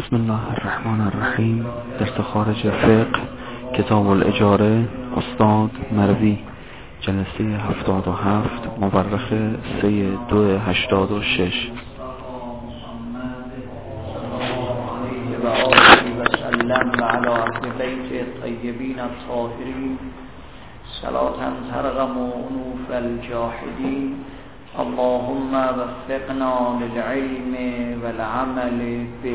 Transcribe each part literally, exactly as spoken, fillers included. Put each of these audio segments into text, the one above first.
بسم الله الرحمن الرحیم. درس خارج فقه، کتاب الاجاره، استاد مروی، جلسه هفتاد و هفت، مورخ سه دو هشتاد و شش. و علی اهل بیت الطیبین الطاهرین صلاة ترغم انوف الجاحدین. اللهم وفقنا للعلم والعمل به.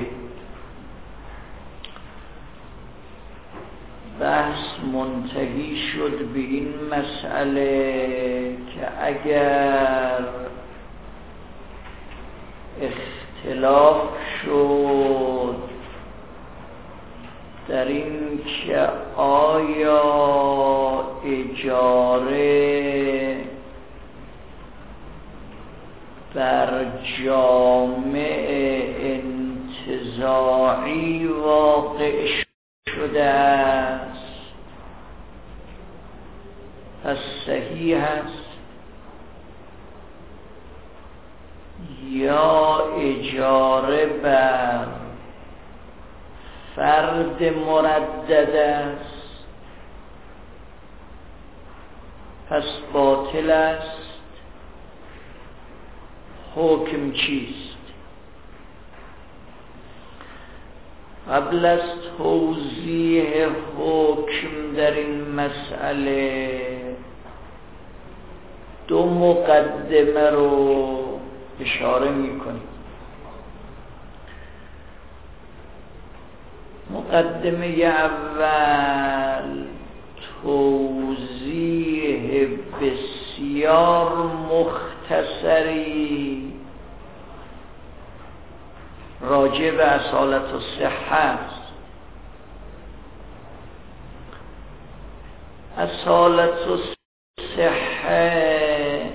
بحث منتهی شد به این مسئله که اگر اختلاف شد در این که آیا اجاره بر جامع انتزاعی واقع شده است، پس صحیح است، یا اجاره بر فرد مردد است، پس باطل است. حکم چیست؟ قبل از توضیح حکم در این مسئله دو مقدمه رو اشاره می‌کنیم. مقدمه اول توضیح بسیار مختصری راجع به اصالت الصحه است. اصالت الصحه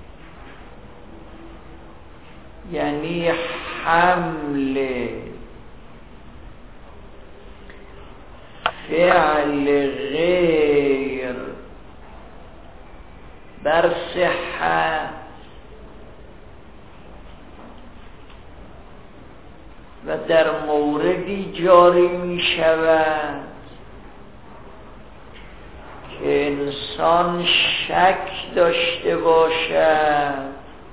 یعنی حمل فعل غیر بر صحت و در موردی جاری می شود که انسان شک داشته باشد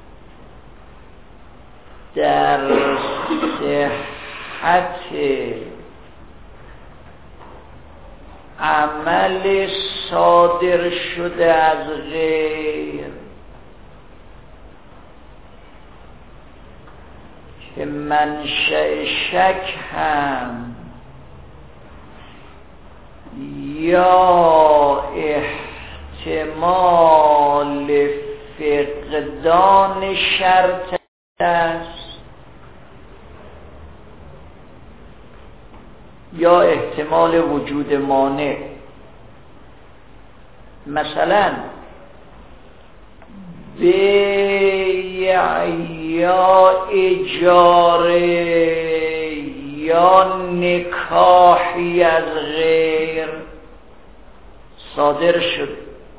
در صحت عمل صادر شده از غیر، که منشأ شک هم یا احتمال فقدان شرط است یا احتمال وجود مانع. مثلا بیع یا اجاره یا نکاحی از غیر صادر شد،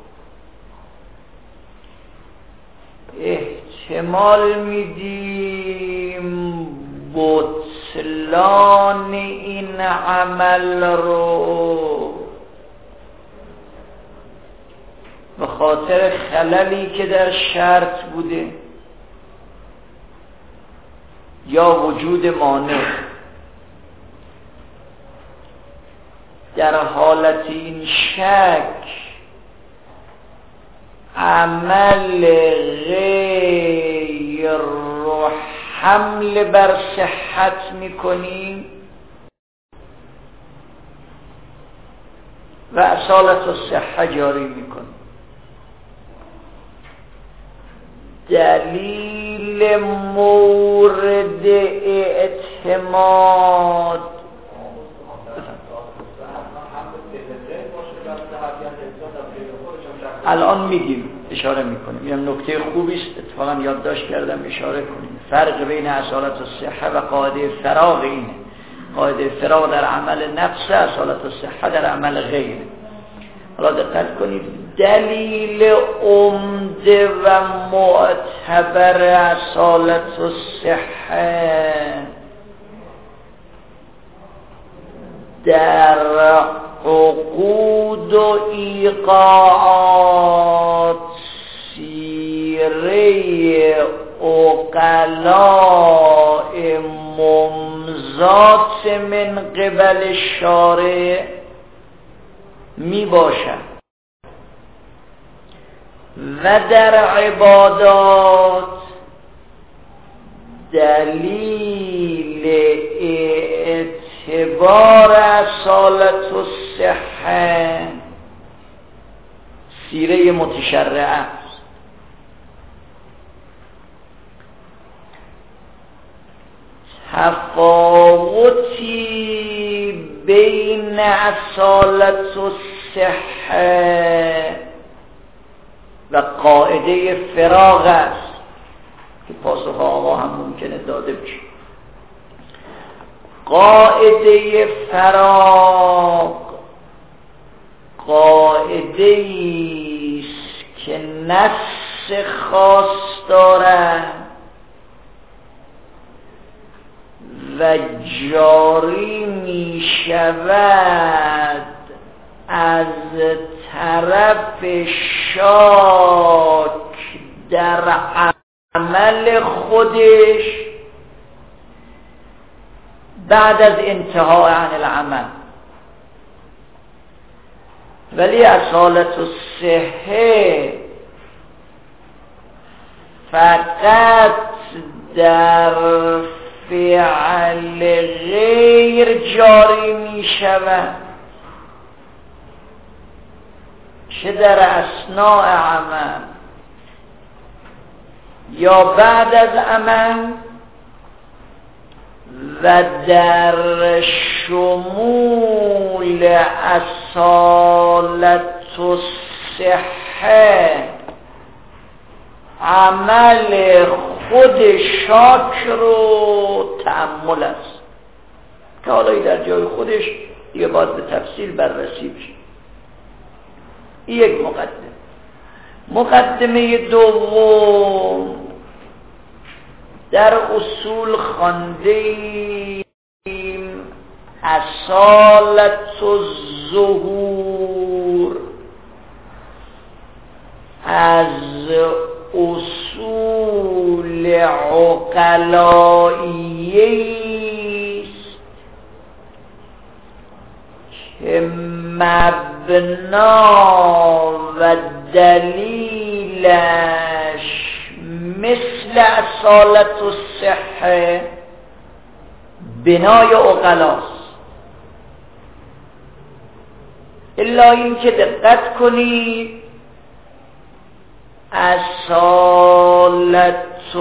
احتمال میدیم بطلان این عمل رو به خاطر خللی که در شرط بوده یا وجود مانع. در حالت این شک عمل غیر رو حمل بر صحت میکنیم و اصالت الصحه جاری میکنیم. دلیل مورد اعتماد الان میگیم، اشاره میکنیم. این نکته خوبی است، اتفاقا یادداشت کردم اشاره کنیم. فرق بین اصالت الصحه و قاعده فراغ اینه. قاعده فراغ در عمل نفس، اصالت الصحه در عمل غیر. حالا دقت کنید، دلیل عمده و معتبر اصالت الصحه در عقود و ایقاعات سیره عقلاء ممزات من قبل شارع می باشد و در عبادات دلیل اعتبار اصالت و صحه سیره متشرعه است. تفاوتی بین اصالت و صحه و قاعده فراغ است که پاسخ آقا هم ممکنه داده بشه. قاعده فراغ قاعده است که نص خاص دارد و جاری می شود از طرف شاک در عمل خودش بعد از انتهای عن العمل، ولی اصالت الصحه فقط در فعل غیر جاری می شود، چه در اثناء عمل یا بعد از عمل، و در شمول اصالت الصحه عمل خود شاک رو تأمل است که حالا در جای خودش دیگه باید به تفصیل بررسی بشه. این یک مقدمه. مقدمه دوم در اصول خواندیم اصالت الظهور از اصول عقلائیه است که مبنا و دلیلش مثل اصالت الصحه بنای عقلاست، الا این که دقت کنید اصالت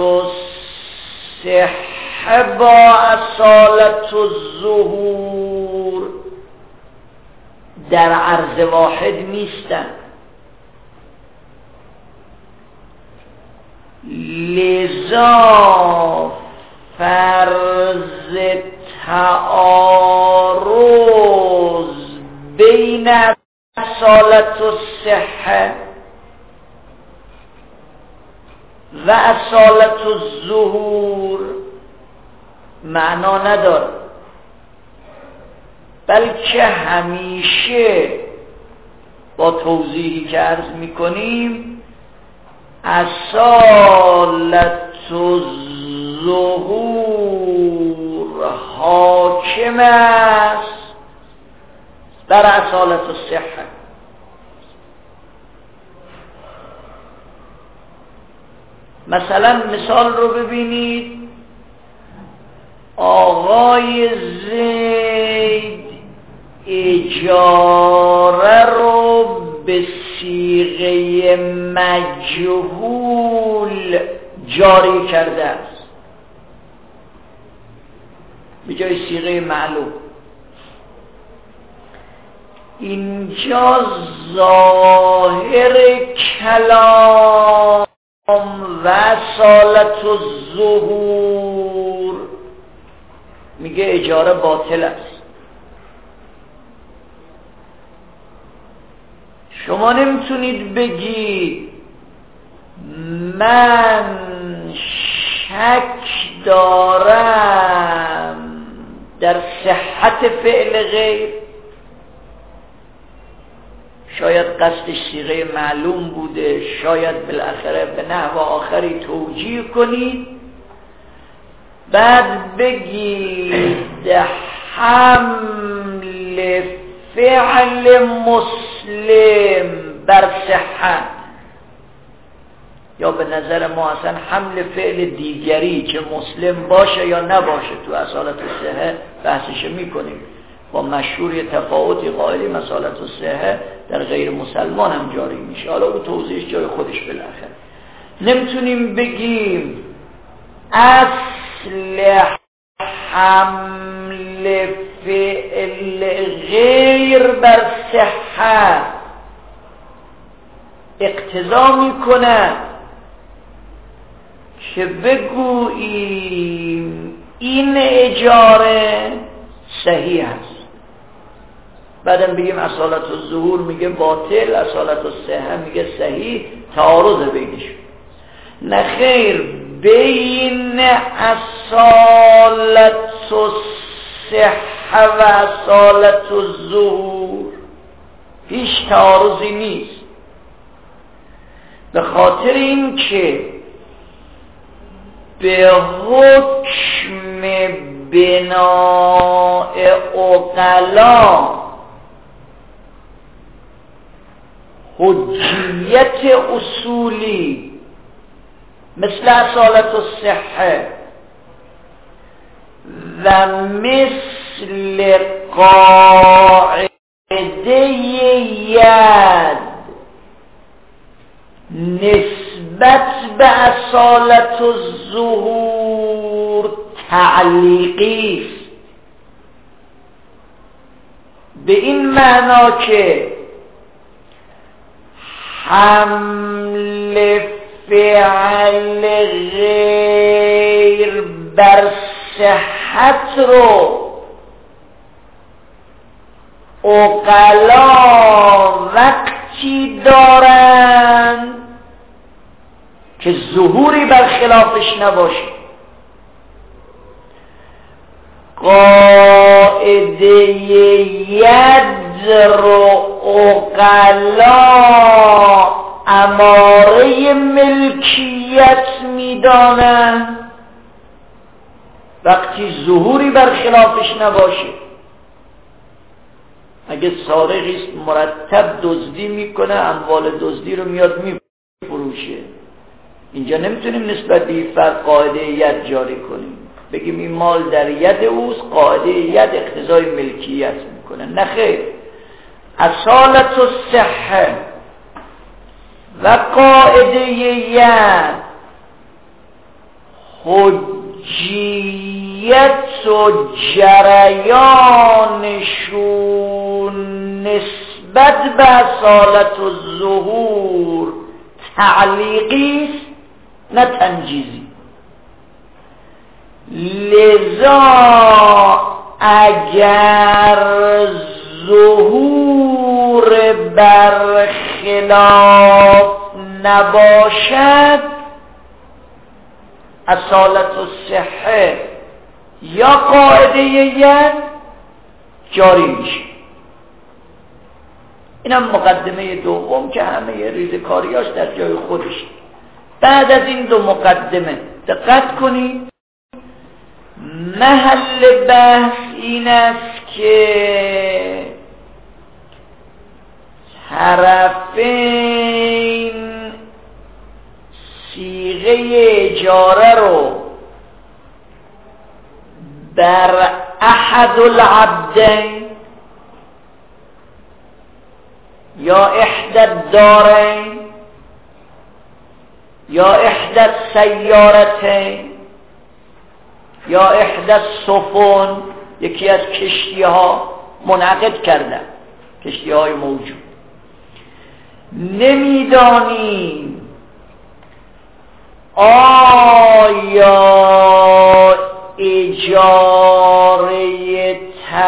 الصحه با اصالت الظهور در عرض واحد نیستند، لذا فرض تعارض بین اصالت الصحه و اصالت الظهور معنا نداره، بلکه همیشه با توضیحی که عرض میکنیم اصالت الظهور حاکم است بر اصالت الصحه. مثلا مثال رو ببینید، آقای زید اجاره رو به صیغه مجهول جاری کرده است به جای صیغه معلوم. اینجا ظاهر کلام و اصالت الظهور میگه اجاره باطل است. شما نمیتونید بگید من شک دارم در صحت فعل غیر شاید قصدش صیغه معلوم بوده، شاید بالاخره به نحو آخری توجیه کنید، بعد بگید حمل فعل مسلم بر صحت، یا به نظر ما اصلا حمل فعل دیگری که مسلم باشه یا نباشه تو اصالت الصحه بحثش میکنیم. با مشهور تفاوتی قائلیم اصالت الصحه در غیر مسلمان هم جاری میشه، حالا او توضیحش جای خودش بالاخره. نمیتونیم بگیم اصل حمل فعل غیر بر صحت اقتضا میکنه که بگوییم این اجاره صحیح است، بعدم بگیم اصالت الظهور میگه باطل، اصالت الصحه میگه صحیح، تعارض بینش. نه خیر، بین اصالت الصحه و اصالت الظهور هیچ تعارضی نیست، به خاطر این که به حکم بناء عقلا حجیت اصولی مثل اصالت الصحه و مثل قاعده ید نسبت به اصالت الظهور تعلیقی است، به این معنا که حمل فعل غیر بر صحت رو عقلا وقتی دارند که ظهوری بر خلافش نباشه. قاعده ید رو عقلا اماره ملکیت میدانند وقتی ظهوری بر خلافش نباشه. اگه سارقی مرتب دزدی میکنه، اموال دزدی رو میاد میفروشه، اینجا نمیتونیم نسبت به فرق قاعده ید جاری کنیم، بگیم این مال در ید اوست، قاعده ید اقتضای ملکیت میکنه. نه خیر، اصالت الصحه و قاعده ید حجیت و جریانشون نسبت به اصالت الظهور تعلیقی است نه تنجیزی. لذا اگر ظهور بر خلاف نباشد اصالت الصحه یا قاعده ید جاری میشه. اینم مقدمه دوم که همه ریزکاریاش در جای خودش. بعد از این دو مقدمه دقت کنید، محل بحث این است که طرفین صیغه اجاره رو بر احد العبدین یا احدى الدارین یا احدى السیارتین یا احدى السفن، یکی از کشتی ها منعقد کردن، کشتی های موجود. نمیدانیم آیا اجاره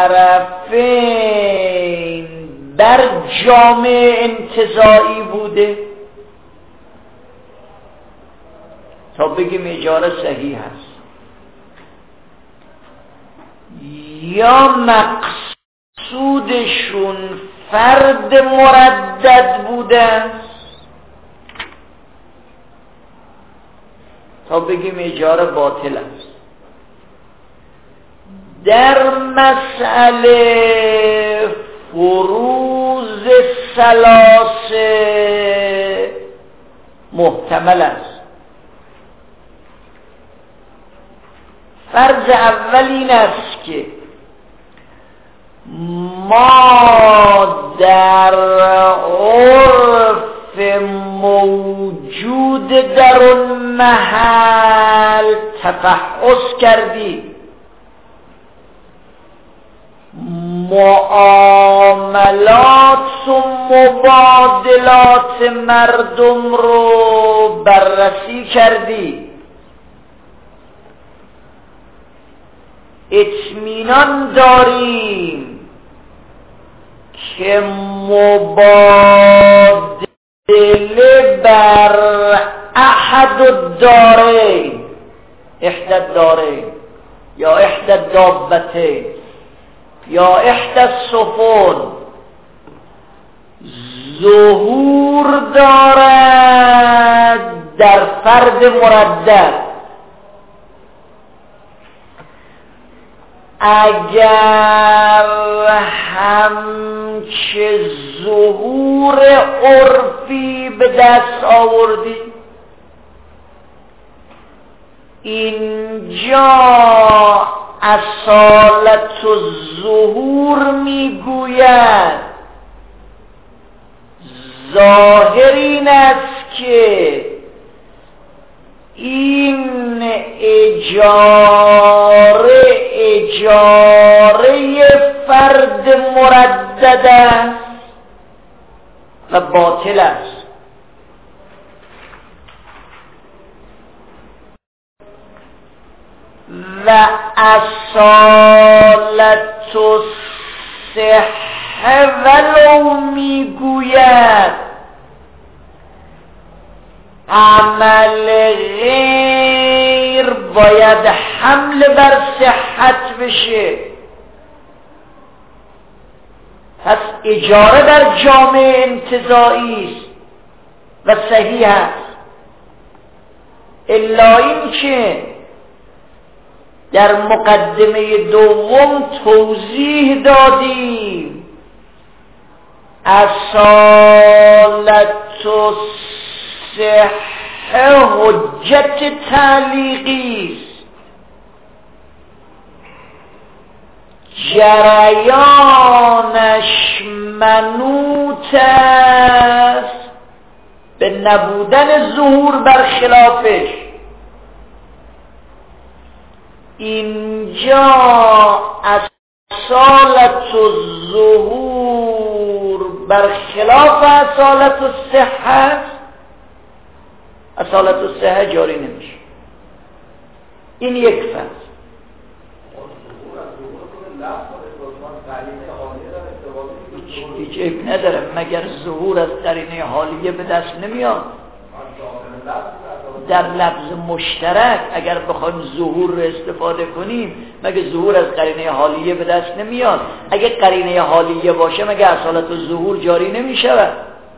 طرفین بر جامع انتزاعی بوده تا بگیم اجاره صحیح هست، یا مقصودشون فرد مردد بوده است تا بگیم اجاره باطل است. در مسئله فروض ثلاثه محتمل است. فرض اول این است که ما در عرف موجود در اون محل تفحص کردیم، معاملات و مبادلات مردم رو بررسی کردی، اطمینان داریم که مبادله بر احد الدارین، احدى الدارین یا احدى الدابتین یا احدى السفن ظهور دارد در فرد مردد. اگر همچه ظهور عرفی به دست آوردی، اینجا اصالت الظهور میگوید ظاهر این است که این اجاره اجاره فرد مردد است و باطل است. و اصالت الصحه ولو میگوید عمل غیر باید حمل بر صحت بشه، پس اجاره در جامعه انتزاعی است و صحیح است. الا این که در مقدمه دوم توضیح دادیم اصالت الصحه حجت تعلیقی است، جریانش منوط است به نبودن ظهور بر خلافش. اینجا اصالت الظهور بر خلاف اصالت الصحه است، اصالت الصحه جاری نمیشه. این یک فصل. هیچ عیب نداره مگر ظهور از قرینه حالیه به دست نمیاد. در لفظ مشترک اگر بخوایم ظهور رو استفاده کنیم مگه ظهور از قرینه حالیه به دست نمیاد؟ اگه قرینه حالیه باشه مگه اصالت الظهور جاری نمیشود؟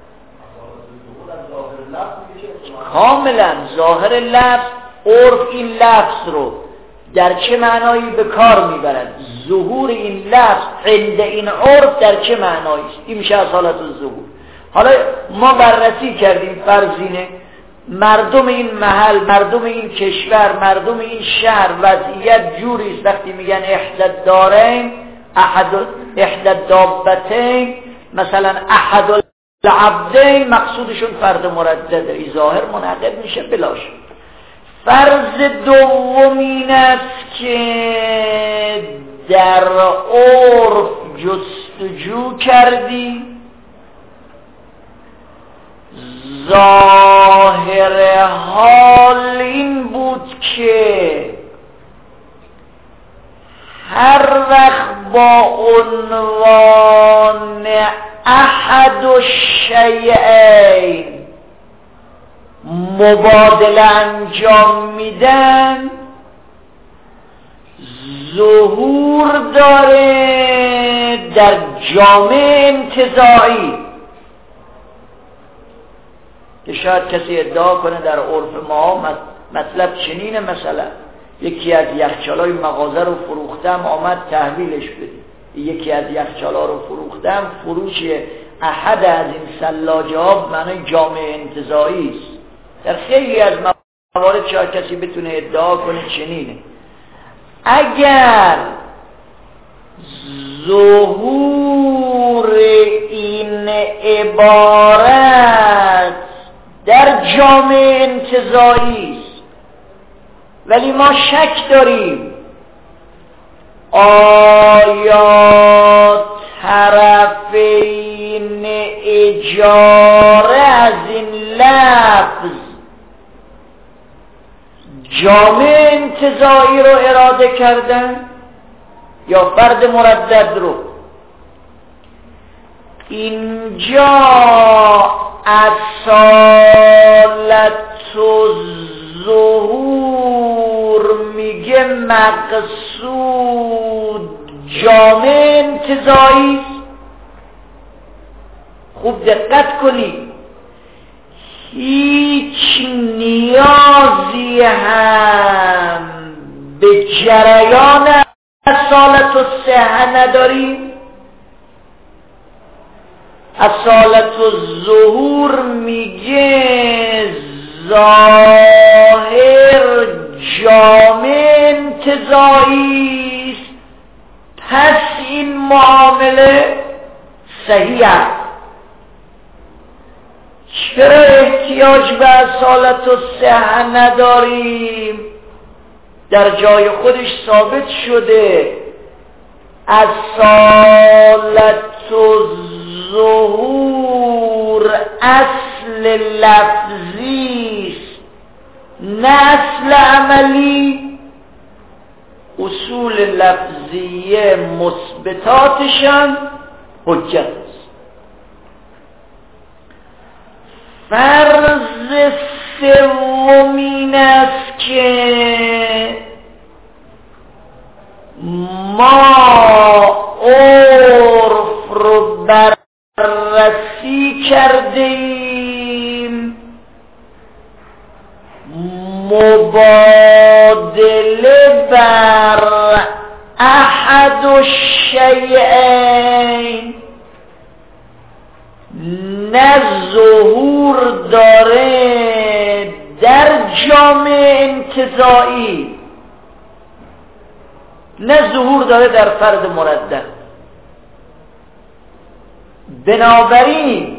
کاملا ظاهر لفظ، عرف این لفظ رو در چه معنایی به کار میبرد، ظهور این لفظ عند این عرف در چه معنایی است، این میشه اصالت الظهور. حالا ما بررسی کردیم فرضینه مردم این محل، مردم این کشور، مردم این شهر وضعیت جوری است وقتی میگن احدى الدارین، احد احدى الدابتین، مثلا احد العبدین، مقصودشون فرد مردده، این ظاهر منعقد میشه بلاش. فرض دوم این است که در عرف جستجو کردی، ظاهر حال این بود که هر وقت با عنوان احد الشیئین مبادله انجام میدن ظهور داره در جامعه انتزاعی که شاید کسی ادعا کنه در عرف ما مطلب چنینه. مثلا یکی از یخچالای مغازه رو فروختم، آمد تحویلش بده. یکی از یخچالا رو فروختم، فروش احد از این ثلاجه ها معنی جامعه انتزاعی است. در خیلی از موارد شاید کسی بتونه ادعا کنه چنینه. اگر ظهور این عبارت در جامعه انتزاعی است ولی ما شک داریم آیا طرفین اجاره از این لفظ جامعه انتزاعی رو اراده کردن یا فرد مردد رو؟ اینجا اصالت و ظهور میگه مقصود جامعه انتزاعی است. خوب دقت کنید، هیچ نیازی هم به جریان اصالت و صحه نداریم. اصالت و ظهور میگه ظاهر جامعه انتزاعی است، پس این معامله صحیح است. چرا احتیاج به اصالت و صحه نداریم؟ در جای خودش ثابت شده اصالت و ظهور اصل لفظی است نه اصل عملی. اصول لفظیه مثبتاتشان حجت است. فرض سومین است که ما عرف رو بررسی کردیم، مبادله بر احد الشیئین نه ظهور داره در جامعه انتزاعی نه ظهور داره در فرد مردد. بنابراین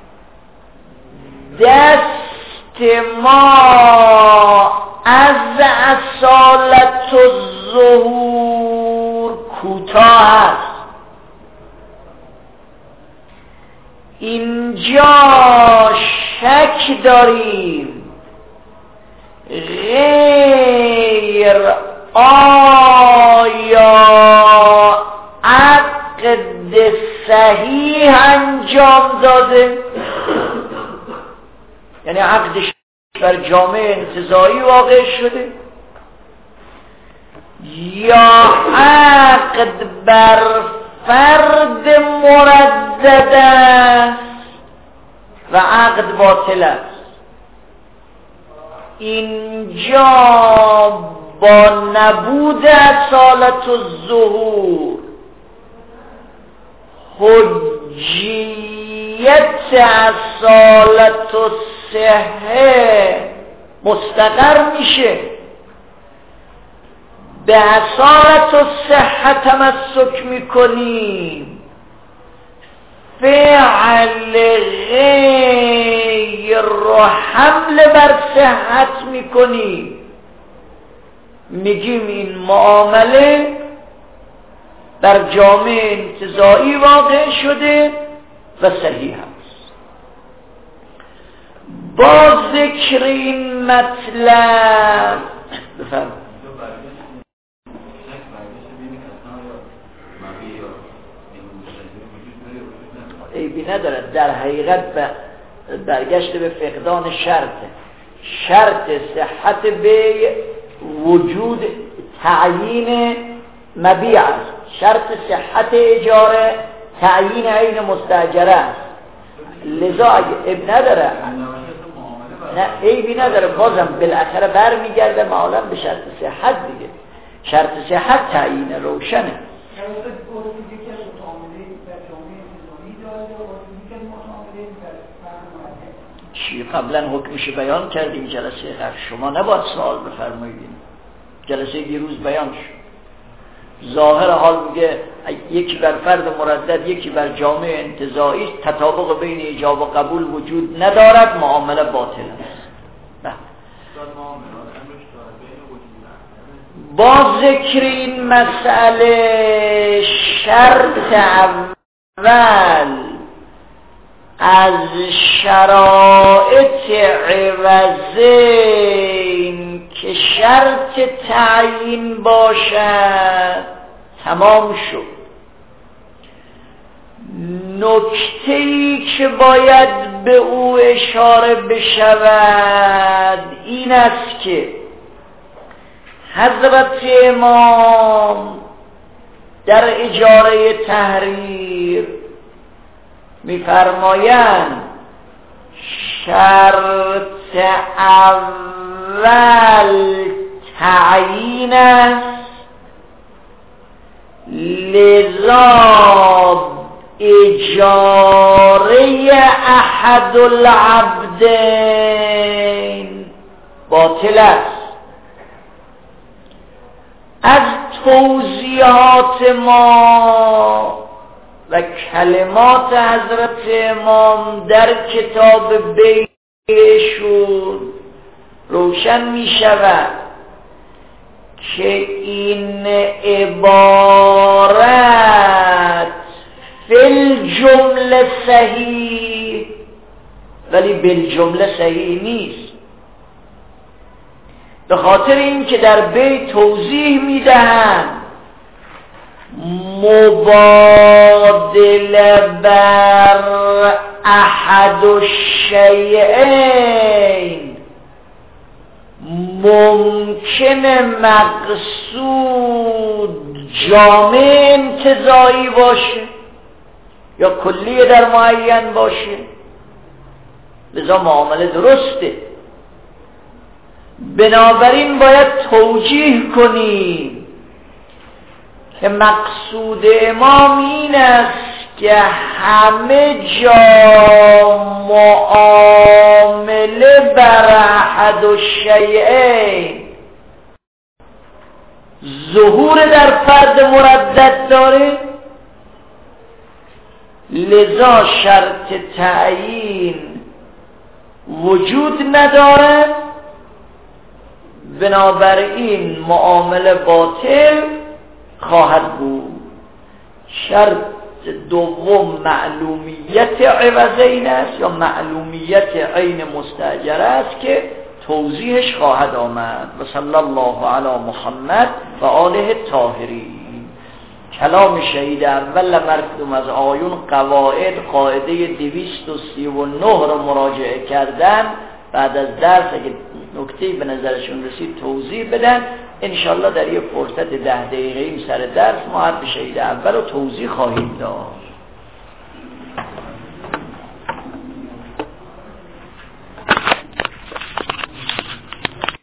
دست ما از اصالت و ظهور کوتاه است. اینجا شک داریم غیر آیا عقد صحیح انجام داده، یعنی عقدش بر جامعه انتزاعی واقع شده، یا عقد بر فرد مردد است و عقد باطل است. اینجا با نبود اصالت و ظهور حجیت اصالت و صحه مستقر میشه. به اصالت و صحه تمسک میکنیم، فعل غیر رو حمل بر صحت میکنیم، میگیم این معامله در جامعه انتزاعی واقع شده و صحیح است. با ذکر این مطلب بفرمایید. عیبی ندارد، در حقیقت برگشت به فقدان شرط شرط صحت به وجود تعیین مبیع است. شرط صحت اجاره تعیین عین مستاجره است. لذا اگه اب نداره نه عیبی نداره، بازم بالاخره برمیگرده معالا به شرط صحت دیگه. شرط صحت تعیین روشنه. چی قبلا حکمش بیان کردیم جلسه قبل، شما نباید سوال بفرمایید. جلسه دیروز بیان شد. ظاهر حال میگه یکی بر فرد مردد یکی بر جامعه انتزاعی تطابق بین ایجاب و قبول وجود ندارد، معامله باطل است. نه. با ذکر این مسئله شرط اول از شرائط عوضین که شرط تعیین باشد تمام شد. نکته‌ای که باید به او اشاره بشود این است که حضرت امام در اجاره تحریر می‌فرمایند شرط اول تعیین است، لذا اجاره احد العبدین باطل است. از توضیحات ما و کلمات حضرت امام در کتاب بیشون روشن می شود که این عبارت فی جمله صحیح ولی بالجمله صحیح نیست، به خاطر این که در بیت توضیح می دهند مبادله بر احد الشیئین ممکنه مقصود جامع انتزاعی باشه یا کلیه در معین باشه، لذا معامله درسته. بنابراین باید توجیه کنیم که مقصود امام این است که همه جا معامله بر احد الشیئین ظهور در فرد مردد داره، لذا شرط تعیین وجود نداره، بنابراین معامله باطل خواهد بود. شرط دوم معلومیت عوضین است یا معلومیت عین مستاجره است که توضیحش خواهد آمد. و صلی الله علی محمد و آله الطاهرین. کلام شهید اول مردم از آیون قواعد قاعده دویست و سی و نه رو مراجعه کردن. بعد از درس اگه نکته‌ای به نظرشون رسید توضیح بدن. انشالله در یه فرصت ده دقیقه‌ای سر درس ما حرف شهید اول رو توضیح خواهیم داد.